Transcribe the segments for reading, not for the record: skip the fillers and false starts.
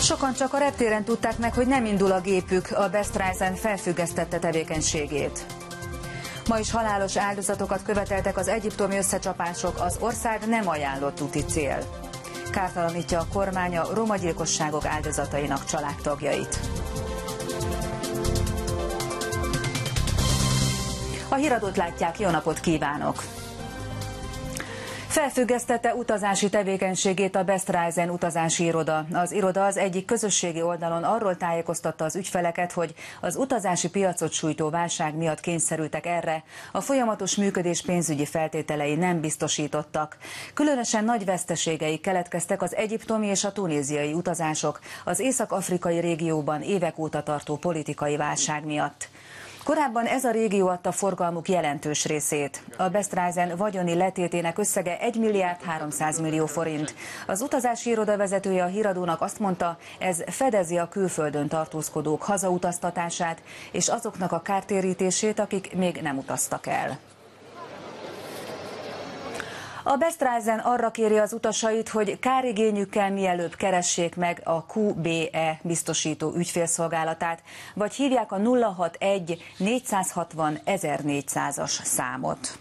Sokan csak a reptéren tudták meg, hogy nem indul a gépük, a Best Risen felfüggesztette tevékenységét. Ma is halálos áldozatokat követeltek az egyiptomi összecsapások, az ország nem ajánlott úti cél. Kártalanítja a kormány a roma gyilkosságok áldozatainak családtagjait. A híradót látják, jó napot kívánok! Felfüggesztette utazási tevékenységét a Best Risen utazási iroda. Az iroda az egyik közösségi oldalon arról tájékoztatta az ügyfeleket, hogy az utazási piacot sújtó válság miatt kényszerültek erre, a folyamatos működés pénzügyi feltételei nem biztosítottak. Különösen nagy veszteségei keletkeztek az egyiptomi és a tunéziai utazások az észak-afrikai régióban évek óta tartó politikai válság miatt. Korábban ez a régió adta forgalmuk jelentős részét. A Best Risen vagyoni letétének összege 1 milliárd 300 millió forint. Az utazási iroda vezetője a híradónak azt mondta, ez fedezi a külföldön tartózkodók hazautaztatását és azoknak a kártérítését, akik még nem utaztak el. A Best Risen arra kéri az utasait, hogy kárigényükkel mielőbb keressék meg a QBE biztosító ügyfélszolgálatát, vagy hívják a 061 460 1400-as számot.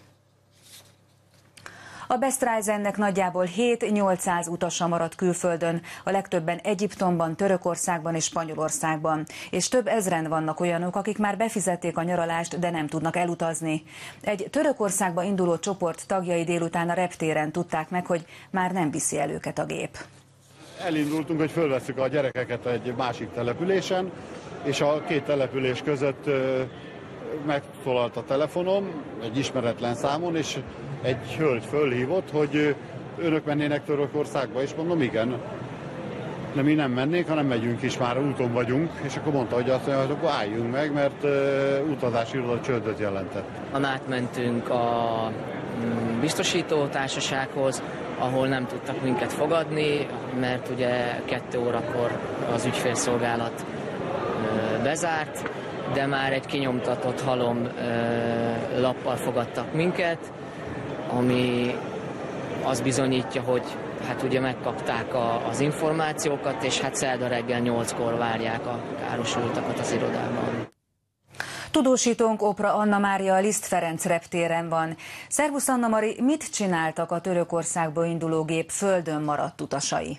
A Best Risennek nagyjából 7-800 utasa maradt külföldön, a legtöbben Egyiptomban, Törökországban és Spanyolországban, és több ezren vannak olyanok, akik már befizették a nyaralást, de nem tudnak elutazni. Egy Törökországba induló csoport tagjai délután a reptéren tudták meg, hogy már nem viszi el őket a gép. Elindultunk, hogy fölvesszük a gyerekeket egy másik településen, és a két település között megszólalt a telefonom egy ismeretlen számon, és egy hölgy fölhívott, hogy önök mennének Törökországba, és mondom, igen. De mi nem mennénk, hanem megyünk is, már úton vagyunk, és akkor mondta, hogy azt mondja, hogy akkor álljunk meg, mert utazási iroda csődöt jelentett. Átmentünk a biztosító társasághoz, ahol nem tudtak minket fogadni, mert ugye 2 órakor az ügyfélszolgálat bezárt, de már egy kinyomtatott halom lappal fogadtak minket, ami azt bizonyítja, hogy hát ugye megkapták az információkat, és hát szerda reggel 8-kor várják a károsultakat az irodában. Tudósítónk Opra Anna Mária a Liszt Ferenc reptéren van. Szervusz Anna Mari, mit csináltak a Törökországba induló gép földön maradt utasai?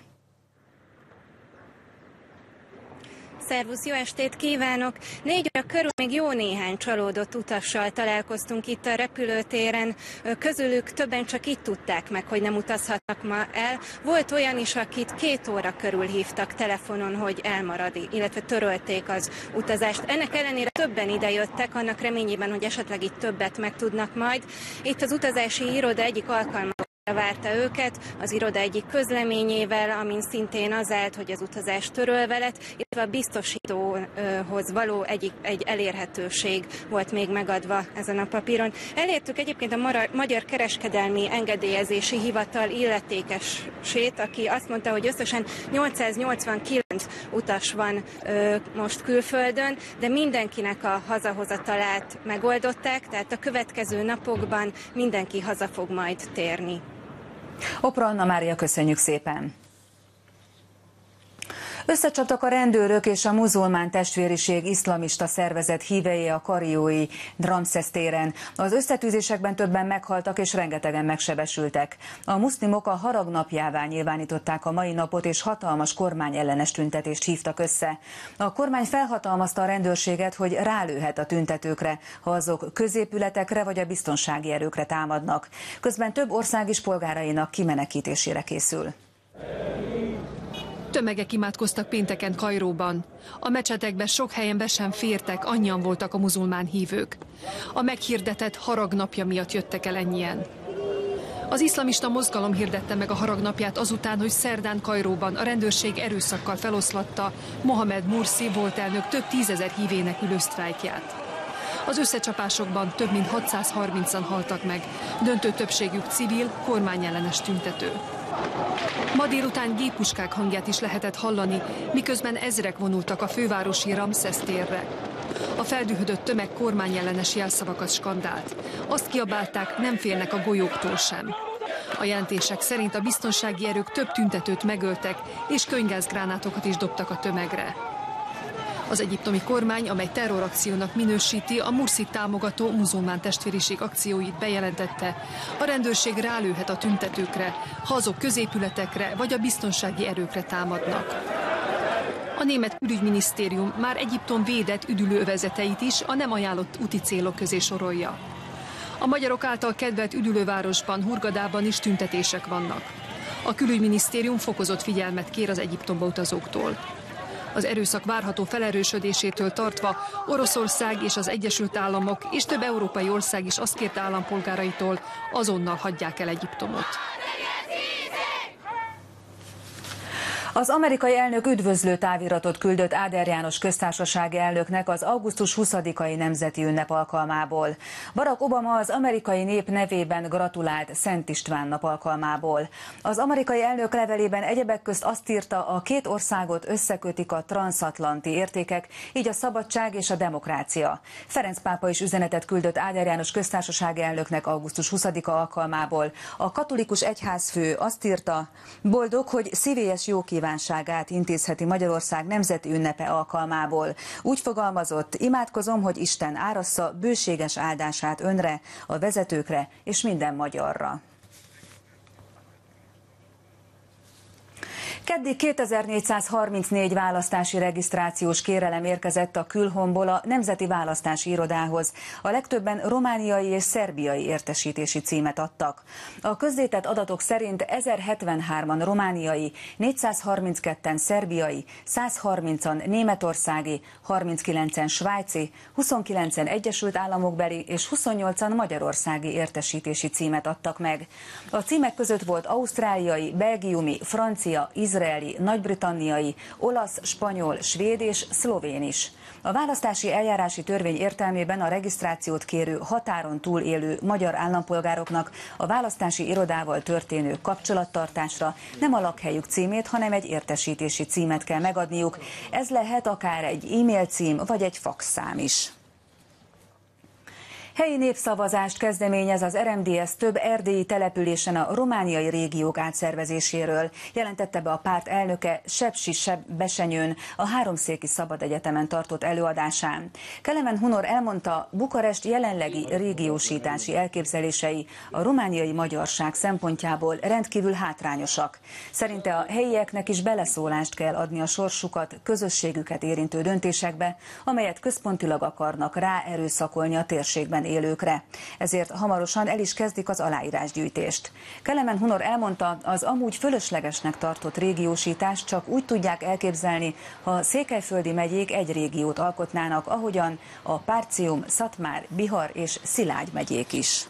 Szervusz, jó estét kívánok! 4 óra körül még jó néhány csalódott utassal találkoztunk itt a repülőtéren. Közülük többen csak itt tudták meg, hogy nem utazhatnak ma el. Volt olyan is, akit 2 óra körül hívtak telefonon, hogy elmarad, illetve törölték az utazást. Ennek ellenére többen idejöttek, annak reményében, hogy esetleg itt többet megtudnak majd. Itt az utazási iroda egyik alkalma várta őket, az iroda egyik közleményével, amin szintén az állt, hogy az utazás törölve lett, illetve a biztosítóhoz való egy elérhetőség volt még megadva ezen a papíron. Elértük egyébként a Magyar Kereskedelmi Engedélyezési Hivatal illetékesét, aki azt mondta, hogy összesen 889 utas van most külföldön, de mindenkinek a hazahozatalát megoldották, tehát a következő napokban mindenki haza fog majd térni. Opra Anna Mária, köszönjük szépen! Összecsaptak a rendőrök és a muzulmán testvériség iszlamista szervezet hívei a kairói Ramszesz téren. Az összetűzésekben többen meghaltak és rengetegen megsebesültek. A muszlimok a harag napjává nyilvánították a mai napot, és hatalmas kormányellenes tüntetést hívtak össze. A kormány felhatalmazta a rendőrséget, hogy rálőhet a tüntetőkre, ha azok középületekre vagy a biztonsági erőkre támadnak. Közben több ország is polgárainak kimenekítésére készül. Tömegek imádkoztak pénteken Kairóban. A mecsetekbe sok helyen be sem fértek, annyian voltak a muzulmán hívők. A meghirdetett haragnapja miatt jöttek el ennyien. Az iszlamista mozgalom hirdette meg a haragnapját azután, hogy szerdán Kairóban a rendőrség erőszakkal feloszlatta Mohamed Mursi volt elnök több 10 000 hívének ülő sztrájkját. Az összecsapásokban több mint 630-an haltak meg, döntő többségük civil, kormányellenes tüntető. Ma délután géppuskák hangját is lehetett hallani, miközben ezrek vonultak a fővárosi Ramszesz térre. A feldühödött tömeg kormányellenes jelszavakat skandált. Azt kiabálták, nem félnek a golyóktól sem. A jelentések szerint a biztonsági erők több tüntetőt megöltek, és könygázgránátokat is dobtak a tömegre. Az egyiptomi kormány, amely terrorakciónak minősíti, a Mursit támogató muzulmán testvériség akcióit bejelentette. A rendőrség rálőhet a tüntetőkre, ha azok középületekre vagy a biztonsági erőkre támadnak. A német külügyminisztérium már Egyiptom védett üdülőövezeteit is a nem ajánlott úti célok közé sorolja. A magyarok által kedvelt üdülővárosban, Hurgadában is tüntetések vannak. A külügyminisztérium fokozott figyelmet kér az Egyiptomba utazóktól. Az erőszak várható felerősödésétől tartva Oroszország és az Egyesült Államok és több európai ország is azt kérte állampolgáraitól, azonnal hagyják el Egyiptomot. Az amerikai elnök üdvözlő táviratot küldött Áder János köztársasági elnöknek az augusztus 20-ai nemzeti ünnep alkalmából. Barack Obama az amerikai nép nevében gratulált Szent István nap alkalmából. Az amerikai elnök levelében egyebek közt azt írta, a két országot összekötik a transzatlanti értékek, így a szabadság és a demokrácia. Ferenc pápa is üzenetet küldött Áder János köztársasági elnöknek augusztus 20-a alkalmából. A katolikus egyházfő azt írta, boldog, hogy szívélyes jó kívánságát intézheti Magyarország nemzeti ünnepe alkalmából. Úgy fogalmazott, imádkozom, hogy Isten árassza bőséges áldását önre, a vezetőkre és minden magyarra. Keddig 2434 választási regisztrációs kérelem érkezett a Külhomból a Nemzeti Választási Irodához. A legtöbben romániai és szerbiai értesítési címet adtak. A közzétett adatok szerint 1073-an romániai, 432-en szerbiai, 130-an németországi, 39-en svájci, 29-en Egyesült Államokbeli és 28-an magyarországi értesítési címet adtak meg. A címek között volt ausztráliai, belgiumi, francia, izraeli, nagy-britanniai, olasz, spanyol, svéd és szlovén is. A választási eljárási törvény értelmében a regisztrációt kérő határon túl élő magyar állampolgároknak a választási irodával történő kapcsolattartásra nem a lakhelyük címét, hanem egy értesítési címet kell megadniuk. Ez lehet akár egy e-mail cím vagy egy faxszám is. Helyi népszavazást kezdeményez az RMDSZ több erdélyi településen a romániai régiók átszervezéséről, jelentette be a párt elnöke Sepsi Besenyőn a Háromszéki Szabadegyetemen tartott előadásán. Kelemen Hunor elmondta, Bukarest jelenlegi régiósítási elképzelései a romániai magyarság szempontjából rendkívül hátrányosak. Szerinte a helyieknek is beleszólást kell adni a sorsukat, közösségüket érintő döntésekbe, amelyet központilag akarnak ráerőszakolni a térségben élőkre. Ezért hamarosan el is kezdik az aláírásgyűjtést. Kelemen Hunor elmondta, az amúgy fölöslegesnek tartott régiósítást csak úgy tudják elképzelni, ha a székelyföldi megyék egy régiót alkotnának, ahogyan a Párcium, Szatmár, Bihar és Szilágy megyék is.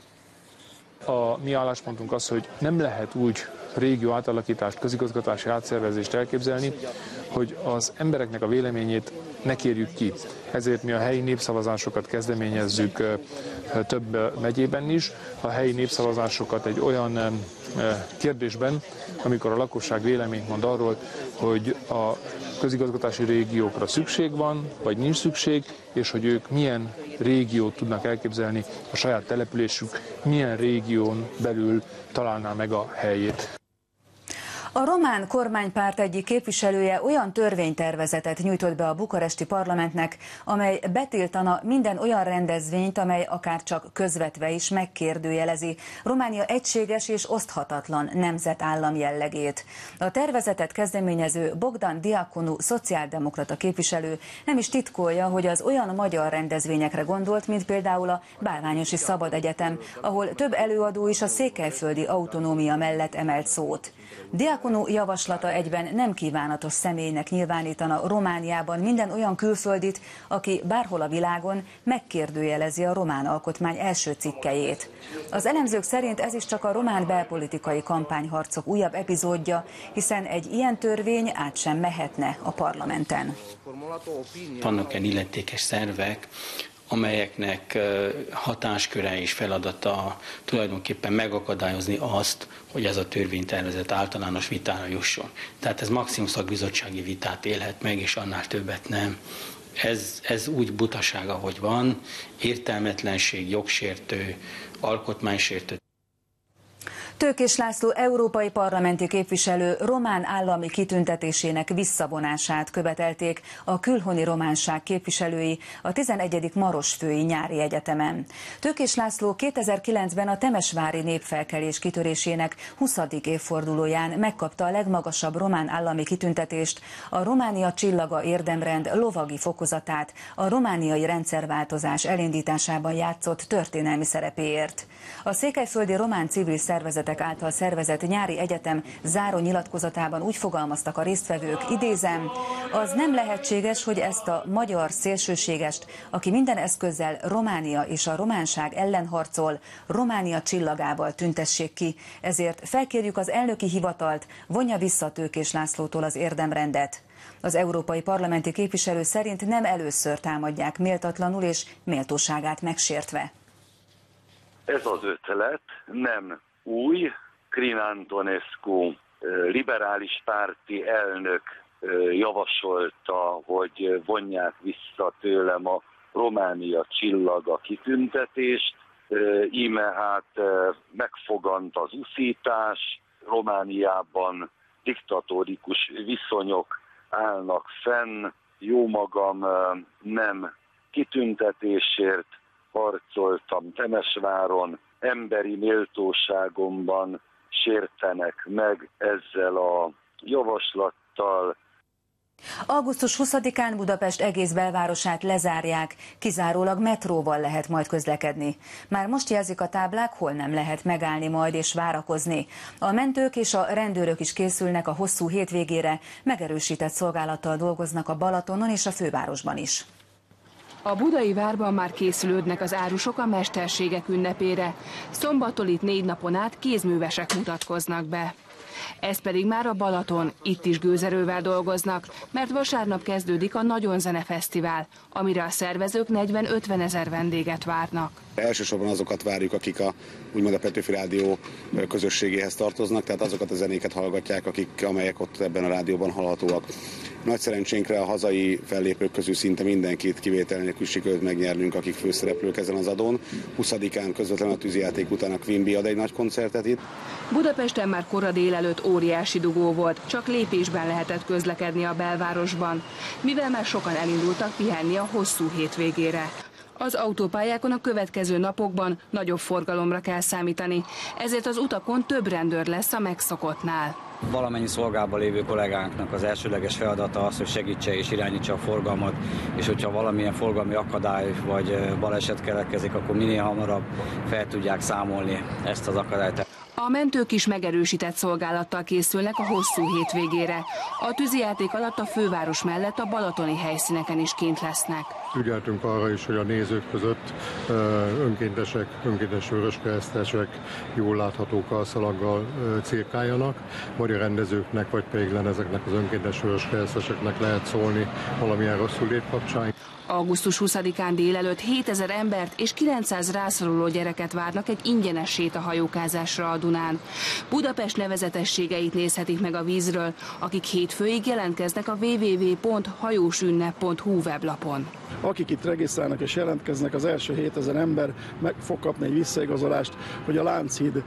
A mi álláspontunk az, hogy nem lehet úgy régió átalakítást, közigazgatási átszervezést elképzelni, hogy az embereknek a véleményét ne kérjük ki. Ezért mi a helyi népszavazásokat kezdeményezzük több megyében is. A helyi népszavazásokat egy olyan kérdésben, amikor a lakosság véleményt mond arról, hogy a közigazgatási régiókra szükség van, vagy nincs szükség, és hogy ők milyen régiót tudnak elképzelni, a saját településük milyen régión belül találná meg a helyét. A román kormánypárt egyik képviselője olyan törvénytervezetet nyújtott be a bukaresti parlamentnek, amely betiltana minden olyan rendezvényt, amely akár csak közvetve is megkérdőjelezi Románia egységes és oszthatatlan nemzetállam jellegét. A tervezetet kezdeményező Bogdan Diakonu szociáldemokrata képviselő nem is titkolja, hogy az olyan magyar rendezvényekre gondolt, mint például a Bálványosi Szabadegyetem, ahol több előadó is a székelyföldi autonómia mellett emelt szót. Diakonu javaslata egyben nem kívánatos személynek nyilvánítana Romániában minden olyan külföldit, aki bárhol a világon megkérdőjelezi a román alkotmány első cikkelyét. Az elemzők szerint ez is csak a román belpolitikai kampányharcok újabb epizódja, hiszen egy ilyen törvény át sem mehetne a parlamenten. Vannak ilyen illetékes szervek, amelyeknek hatásköre és feladata tulajdonképpen megakadályozni azt, hogy ez a törvénytervezet általános vitára jusson. Tehát ez maximum szakbizottsági vitát élhet meg, és annál többet nem. Ez úgy butaság, ahogy van, értelmetlenség, jogsértő, alkotmánysértő. Tőkés László európai parlamenti képviselő román állami kitüntetésének visszavonását követelték a külhoni románság képviselői a 11. Marosfői Nyári Egyetemen. Tőkés László 2009-ben a temesvári népfelkelés kitörésének 20. évfordulóján megkapta a legmagasabb román állami kitüntetést, a Románia Csillaga érdemrend lovagi fokozatát a romániai rendszerváltozás elindításában játszott történelmi szerepéért. A székelyföldi román civil szervezetek által szervezett Nyári Egyetem záró nyilatkozatában úgy fogalmaztak a résztvevők, idézem, az nem lehetséges, hogy ezt a magyar szélsőségest, aki minden eszközzel Románia és a románság ellen harcol, Románia csillagával tüntessék ki, ezért felkérjük az elnöki hivatalt, vonja vissza Tőkés Lászlótól az érdemrendet. Az európai parlamenti képviselő szerint nem először támadják méltatlanul és méltóságát megsértve. Ez az ötlet nem új. Crin Antonescu liberális párti elnök javasolta, hogy vonják vissza tőlem a Románia Csillaga kitüntetést. Íme hát megfogant az uszítás, Romániában diktatórikus viszonyok állnak fenn, jómagam nem kitüntetésért harcoltam Temesváron, emberi méltóságomban sértenek meg ezzel a javaslattal. Augusztus 20-án Budapest egész belvárosát lezárják, kizárólag metróval lehet majd közlekedni. Már most jelzik a táblák, hol nem lehet megállni majd és várakozni. A mentők és a rendőrök is készülnek a hosszú hétvégére, megerősített szolgálattal dolgoznak a Balatonon és a fővárosban is. A budai várban már készülődnek az árusok a mesterségek ünnepére. Szombattól itt 4 napon át kézművesek mutatkoznak be. Ez pedig már a Balaton, itt is gőzerővel dolgoznak, mert vasárnap kezdődik a Nagyon Zene Fesztivál, amire a szervezők 40-50 ezer vendéget várnak. Elsősorban azokat várjuk, akik úgymond a Petőfi Rádió közösségéhez tartoznak, tehát azokat a zenéket hallgatják, amelyek ott ebben a rádióban hallhatóak. Nagy szerencsénkre a hazai fellépők közül szinte mindenkit kivétel nélkül sikerült megnyernünk, akik főszereplők ezen az adón. 20-án közvetlenül a tűzijáték után a Quimby ad egy nagy koncertet itt. Budapesten már kora délelőtt óriási dugó volt, csak lépésben lehetett közlekedni a belvárosban, mivel már sokan elindultak pihenni a hosszú hétvégére. Az autópályákon a következő napokban nagyobb forgalomra kell számítani, ezért az utakon több rendőr lesz a megszokottnál. Valamennyi szolgálatban lévő kollégánknak az elsődleges feladata az, hogy segítse és irányítsa a forgalmat, és hogyha valamilyen forgalmi akadály vagy baleset keletkezik, akkor minél hamarabb fel tudják számolni ezt az akadályt. A mentők is megerősített szolgálattal készülnek a hosszú hétvégére. A tűzijáték alatt a főváros mellett a balatoni helyszíneken is kint lesznek. Ügyeltünk arra is, hogy a nézők között önkéntesek, önkéntes vöröskeresztesek jól látható karszalaggal cirkáljanak, vagy a rendezőknek, vagy pedig ezeknek az önkéntes vöröskereszteseknek lehet szólni valamilyen rosszul lét kapcsán. Augusztus 20-án délelőtt 7000 embert és 900 rászoruló gyereket várnak egy ingyenes sétahajókázásra a Dunán. Budapest nevezetességeit nézhetik meg a vízről, akik hétfőig jelentkeznek a www.hajósünnep.hu weblapon. Akik itt regisztrálnak és jelentkeznek, az első 7000 ember meg fog kapni egy visszaigazolást, hogy a Lánchíd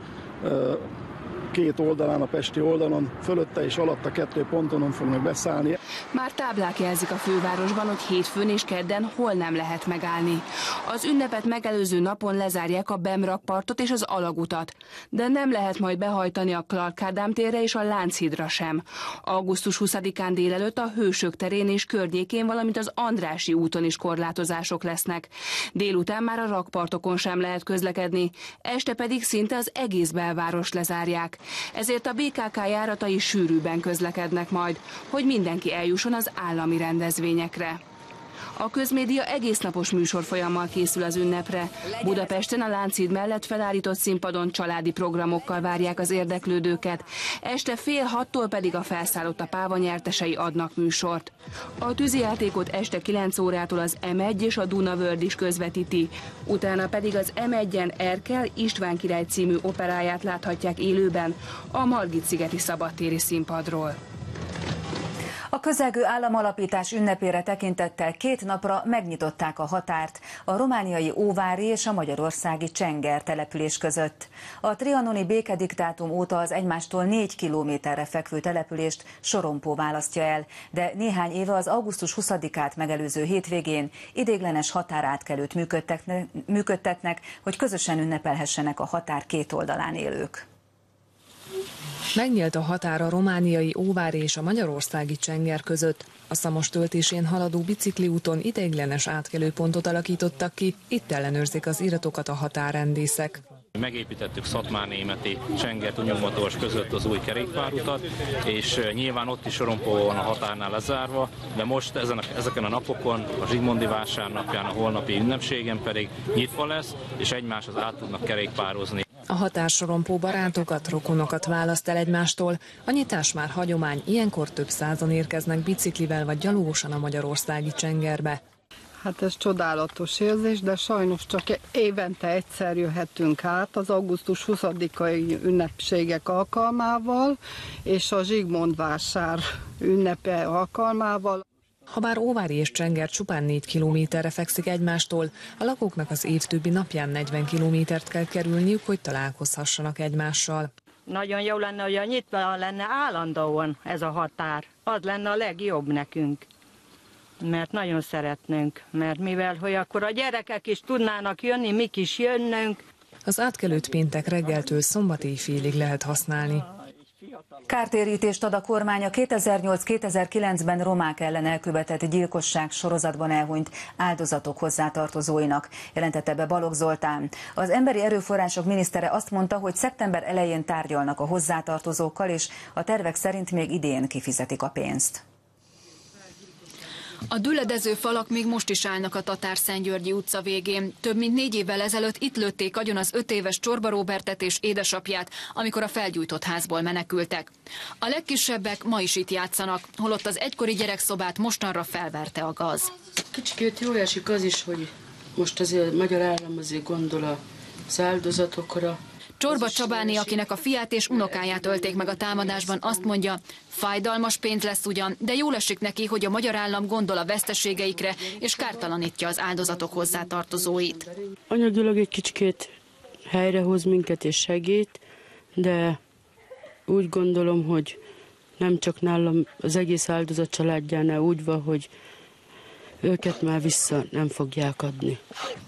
két oldalán, a pesti oldalon, fölötte és alatta 2 pontonon fognak beszállni. Már táblák jelzik a fővárosban, hogy hétfőn és kedden hol nem lehet megállni. Az ünnepet megelőző napon lezárják a Bemrakpartot és az Alagutat, de nem lehet majd behajtani a Clark Ádám térre és a Lánchídra sem. Augusztus 20-án délelőtt a Hősök terén és környékén, valamint az Andrássy úton is korlátozások lesznek. Délután már a rakpartokon sem lehet közlekedni, este pedig szinte az egész belvárost lezárják. Ezért a BKK járatai sűrűben közlekednek majd, hogy mindenki eljusson az állami rendezvényekre. A közmédia egésznapos műsorfolyammal készül az ünnepre. Budapesten a Lánchíd mellett felállított színpadon családi programokkal várják az érdeklődőket. Este 5:30-tól pedig a Felszállott a Páva nyertesei adnak műsort. A tűzijátékot este 9 órától az M1 és a Dunavörd is közvetíti. Utána pedig az M1-en Erkel István király című operáját láthatják élőben a Margit-szigeti szabadtéri színpadról. A közelgő államalapítás ünnepére tekintettel 2 napra megnyitották a határt a romániai Óvári és a magyarországi Csenger település között. A trianoni békediktátum óta az egymástól 4 kilométerre fekvő települést Sorompó választja el, de néhány éve az augusztus 20-át megelőző hétvégén ideiglenes határátkelőt működtetnek, hogy közösen ünnepelhessenek a határ két oldalán élők. Megnyílt a határ a romániai Óvári és a magyarországi Csenger között. A szamos töltésén haladó bicikliúton ideiglenes átkelőpontot alakítottak ki, itt ellenőrzik az iratokat a határrendészek. Megépítettük Szatmárnémeti Csenger-Tunyomotors között az új kerékpárutat, és nyilván ott is Sorompó van a határnál lezárva, de most ezeken a napokon, a Zsigmondi vásárnapján, a holnapi ünnepségen pedig nyitva lesz, és egymáshoz át tudnak kerékpározni. A határ Sorompó barátokat, rokonokat választ el egymástól. A nyitás már hagyomány, ilyenkor több százan érkeznek biciklivel vagy gyalogosan a magyarországi Csengerbe. Hát ez csodálatos érzés, de sajnos csak évente egyszer jöhetünk át az augusztus 20-ai ünnepségek alkalmával és a Zsigmond vásár ünnepe alkalmával. Habár Óvári és Csenger csupán 4 kilométerre fekszik egymástól, a lakóknak az év többi napján 40 kilométert kell kerülniük, hogy találkozhassanak egymással. Nagyon jó lenne, hogy nyitva lenne állandóan ez a határ. Az lenne a legjobb nekünk. Mert nagyon szeretnénk, mert mivel, hogy akkor a gyerekek is tudnának jönni, mik is jönnünk. Az átkelőt péntek reggeltől szombat éjfélig lehet használni. Kártérítést ad a kormány a 2008-2009-ben romák ellen elkövetett gyilkosság sorozatban elhunyt áldozatok hozzátartozóinak, jelentette be Balogh Zoltán. Az emberi erőforrások minisztere azt mondta, hogy szeptember elején tárgyalnak a hozzátartozókkal, és a tervek szerint még idén kifizetik a pénzt. A düledező falak még most is állnak a Tatár-Szentgyörgyi utca végén. Több mint 4 évvel ezelőtt itt lőtték agyon az 5 éves Csorba Róbertet és édesapját, amikor a felgyújtott házból menekültek. A legkisebbek ma is itt játszanak, holott az egykori gyerekszobát mostanra felverte a gaz. Kicsikét jól esik az is, hogy most azért a magyar állam azért gondol az áldozatokra. Csorba Csabáné, akinek a fiát és unokáját ölték meg a támadásban, azt mondja, fájdalmas pénz lesz ugyan, de jól esik neki, hogy a magyar állam gondol a veszteségeikre, és kártalanítja az áldozatok hozzátartozóit. Anyagilag egy kicsikét helyrehoz minket és segít, de úgy gondolom, hogy nem csak nálam, az egész áldozat családjánál úgy van, hogy őket már vissza nem fogják adni.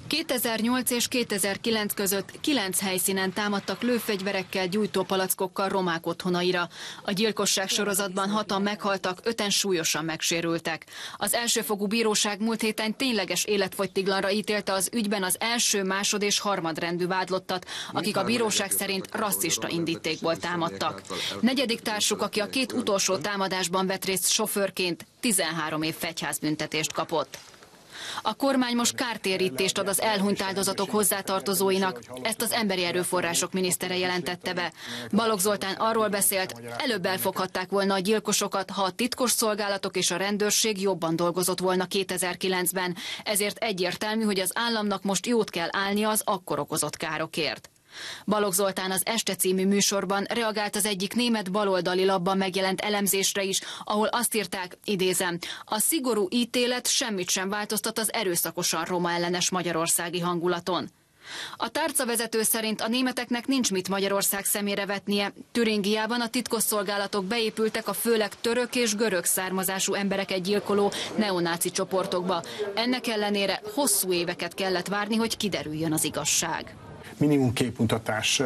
2008 és 2009 között 9 helyszínen támadtak lőfegyverekkel, gyújtópalackokkal romák otthonaira. A gyilkosság sorozatban 6-an meghaltak, 5-en súlyosan megsérültek. Az elsőfokú bíróság múlt héten tényleges életfogytiglanra ítélte az ügyben az első, másod és harmadrendű vádlottat, akik a bíróság szerint rasszista indítékból támadtak. Negyedik társuk, aki a 2 utolsó támadásban vett részt sofőrként, 13 év fegyházbüntetést kapott. A kormány most kártérítést ad az elhunyt áldozatok hozzátartozóinak, ezt az emberi erőforrások minisztere jelentette be. Balogh Zoltán arról beszélt, előbb elfoghatták volna a gyilkosokat, ha a titkos szolgálatok és a rendőrség jobban dolgozott volna 2009-ben, ezért egyértelmű, hogy az államnak most jót kell állnia az akkor okozott károkért. Balogh Zoltán az Este című műsorban reagált az egyik német baloldali labban megjelent elemzésre is, ahol azt írták, idézem, a szigorú ítélet semmit sem változtat az erőszakosan roma ellenes magyarországi hangulaton. A tárcavezető szerint a németeknek nincs mit Magyarország szemére vetnie. Türingiában a titkosszolgálatok beépültek a főleg török és görög származású embereket gyilkoló neonáci csoportokba. Ennek ellenére hosszú éveket kellett várni, hogy kiderüljön az igazság. Minimum képmutatás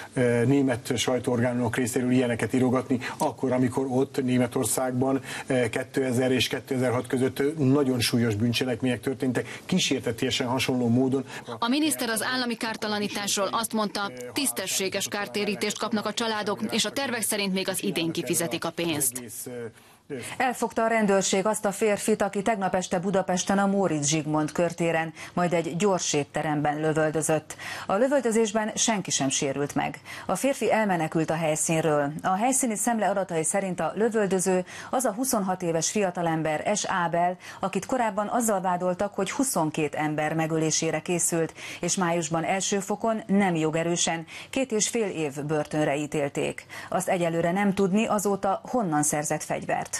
német sajtóorgánok részéről ilyeneket írogatni, akkor, amikor ott Németországban 2000 és 2006 között nagyon súlyos bűncselekmények történtek, kísértetiesen hasonló módon. A miniszter az állami kártalanításról azt mondta, tisztességes kártérítést kapnak a családok, és a tervek szerint még az idén kifizetik a pénzt. Elfogta a rendőrség azt a férfit, aki tegnap este Budapesten a Móricz Zsigmond körtéren, majd egy gyors étteremben lövöldözött. A lövöldözésben senki sem sérült meg. A férfi elmenekült a helyszínről. A helyszíni szemle adatai szerint a lövöldöző az a 26 éves fiatalember S. Ábel, akit korábban azzal vádoltak, hogy 22 ember megölésére készült, és májusban első fokon nem jogerősen 2,5 év börtönre ítélték. Azt egyelőre nem tudni, azóta honnan szerzett fegyvert.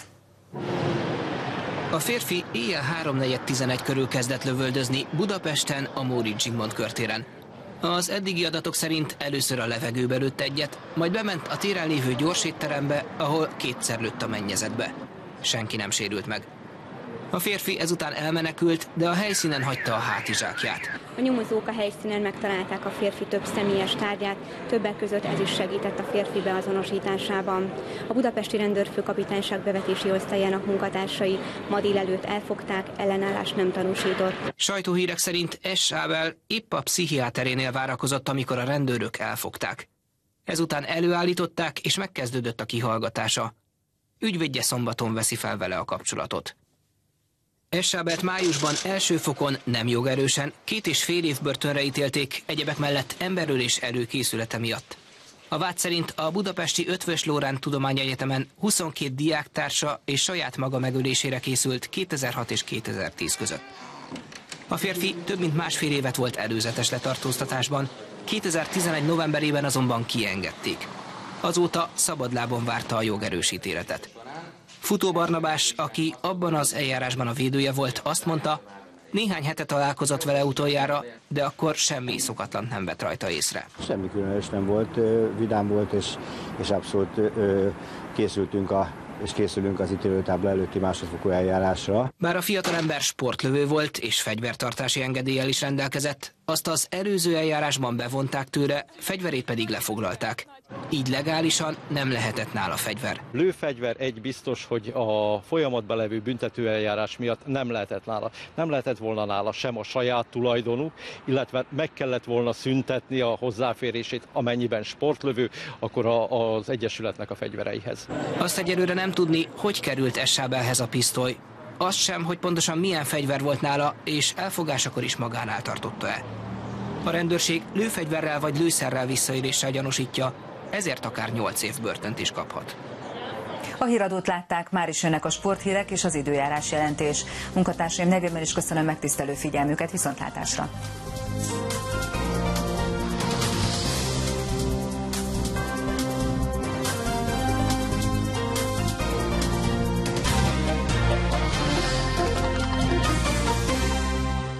A férfi éjjel 3:11 körül kezdett lövöldözni Budapesten, a Móricz Zsigmond körtéren. Az eddigi adatok szerint először a levegőbe lőtt egyet, majd bement a téren lévő gyorsétterembe, ahol kétszer lőtt a mennyezetbe. Senki nem sérült meg. A férfi ezután elmenekült, de a helyszínen hagyta a hátizsákját. A nyomozók a helyszínen megtalálták a férfi több személyes tárgyát, többek között ez is segített a férfi beazonosításában. A budapesti rendőrfőkapitányság bevetési osztályának munkatársai ma délelőtt elfogták, ellenállást nem tanúsított. Sajtóhírek szerint S. Sábel épp a pszichiáterénél várakozott, amikor a rendőrök elfogták. Ezután előállították, és megkezdődött a kihallgatása. Ügyvédje szombaton veszi fel vele a kapcsolatot. S. Sábelt májusban első fokon nem jogerősen 2,5 év börtönre ítélték, egyebek mellett emberölés előkészülete miatt. A vád szerint a budapesti Eötvös Loránd Tudományegyetemen 22 diáktársa és saját maga megölésére készült 2006 és 2010 között. A férfi több mint másfél évet volt előzetes letartóztatásban, 2011 novemberében azonban kiengedték. Azóta szabadlábon várta a jogerős ítéletet. Futó Barnabás, aki abban az eljárásban a védője volt, azt mondta, néhány hete találkozott vele utoljára, de akkor semmi szokatlan nem vett rajta észre. Semmi különös nem volt, vidám volt, és abszolút készülünk az ítélőtábla előtti másodfokú eljárásra. Bár a fiatalember sportlövő volt és fegyvertartási engedéllyel is rendelkezett, azt az előző eljárásban bevonták tőle, fegyverét pedig lefoglalták. Így legálisan nem lehetett nála fegyver. Lőfegyver egy biztos, hogy a folyamatban levő büntetőeljárás miatt nem lehetett nála. Nem lehetett volna nála sem a saját tulajdonuk, illetve meg kellett volna szüntetni a hozzáférését, amennyiben sportlövő, akkor az egyesületnek a fegyvereihez. Azt egyelőre nem tudni, hogy került S. Sábelhez a pisztoly. Azt sem, hogy pontosan milyen fegyver volt nála, és elfogásakor is magánál tartotta-e. A rendőrség lőfegyverrel vagy lőszerrel visszaéléssel gyanúsítja, ezért akár 8 év börtönt is kaphat. A híradót látták, már is jönnek a sporthírek és az időjárás jelentés. Munkatársaim nevében is köszönöm megtisztelő figyelmüket, viszontlátásra!